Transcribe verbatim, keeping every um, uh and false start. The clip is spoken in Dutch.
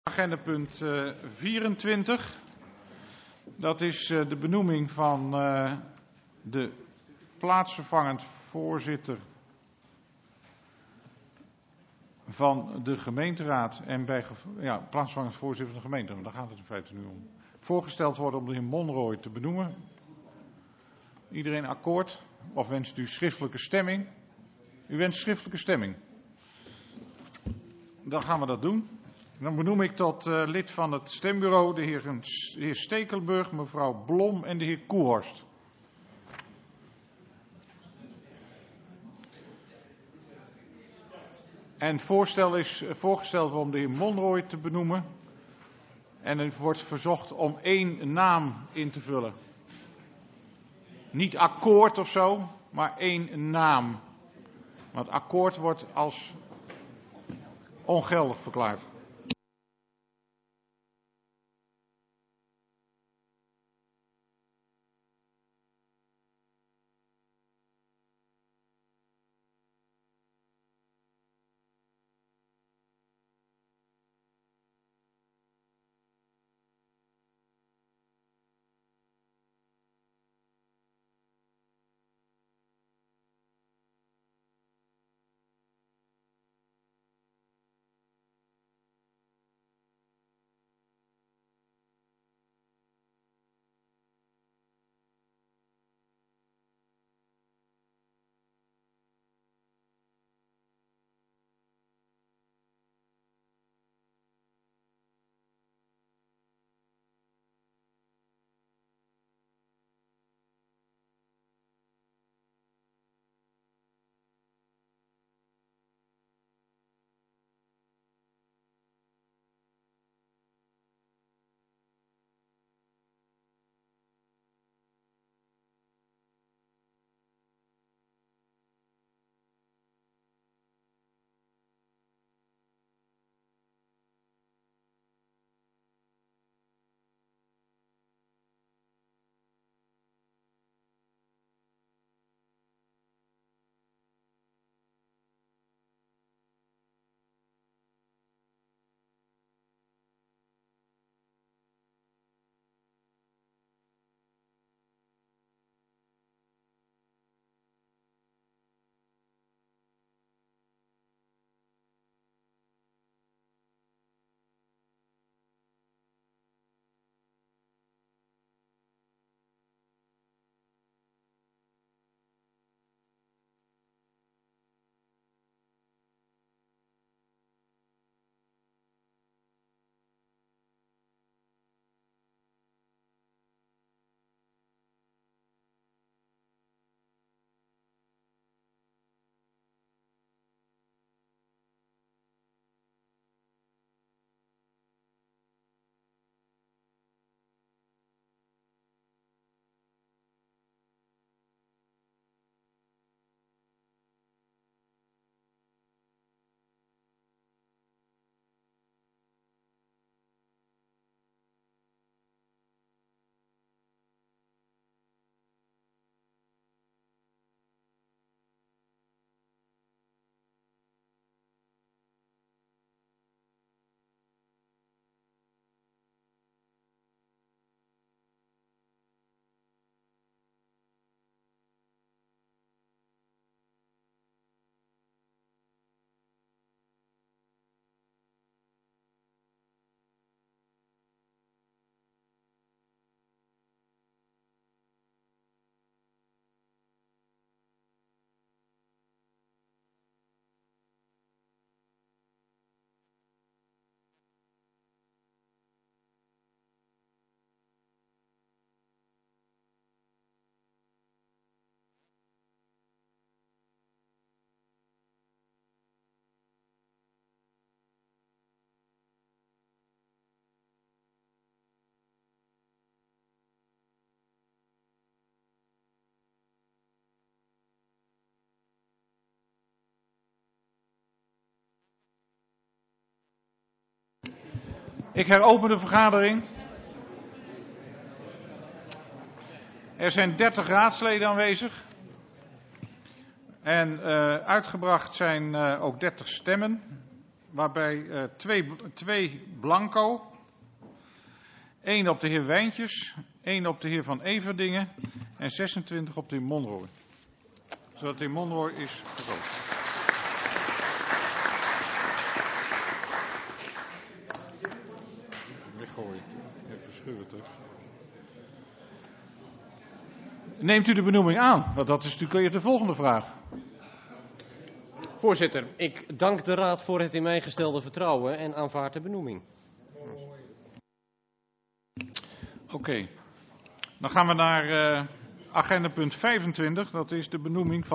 Agendapunt uh, vierentwintig. Dat is uh, de benoeming van uh, de plaatsvervangend voorzitter van de gemeenteraad en bij ja, plaatsvervangend voorzitter van de gemeente. Maar daar gaat het in feite nu om. Voorgesteld worden om de heer Monroy te benoemen. Iedereen akkoord? Of wenst u schriftelijke stemming? U wenst schriftelijke stemming. Dan gaan we dat doen. Dan benoem ik tot uh, lid van het stembureau de heer, de heer Stekelburg, mevrouw Blom en de heer Koehorst. En voorstel is uh, voorgesteld om de heer Monroy te benoemen. En er wordt verzocht om één naam in te vullen. Niet akkoord of zo, maar één naam. Want akkoord wordt als ongeldig verklaard. Ik heropen de vergadering. Er zijn dertig raadsleden aanwezig. En uh, uitgebracht zijn uh, ook dertig stemmen. waarbij uh, twee, twee blanco, één op de heer Wijntjes, één op de heer Van Everdingen en zesentwintig op de heer Monroy. Zodat de heer Monroy is gekozen. Weggooien, even schuwen terug. Neemt u de benoeming aan? Want dat is natuurlijk de volgende vraag. Voorzitter, ik dank de Raad voor het in mij gestelde vertrouwen en aanvaard de benoeming. Oké, okay. Dan gaan we naar uh, agenda punt vijfentwintig, dat is de benoeming van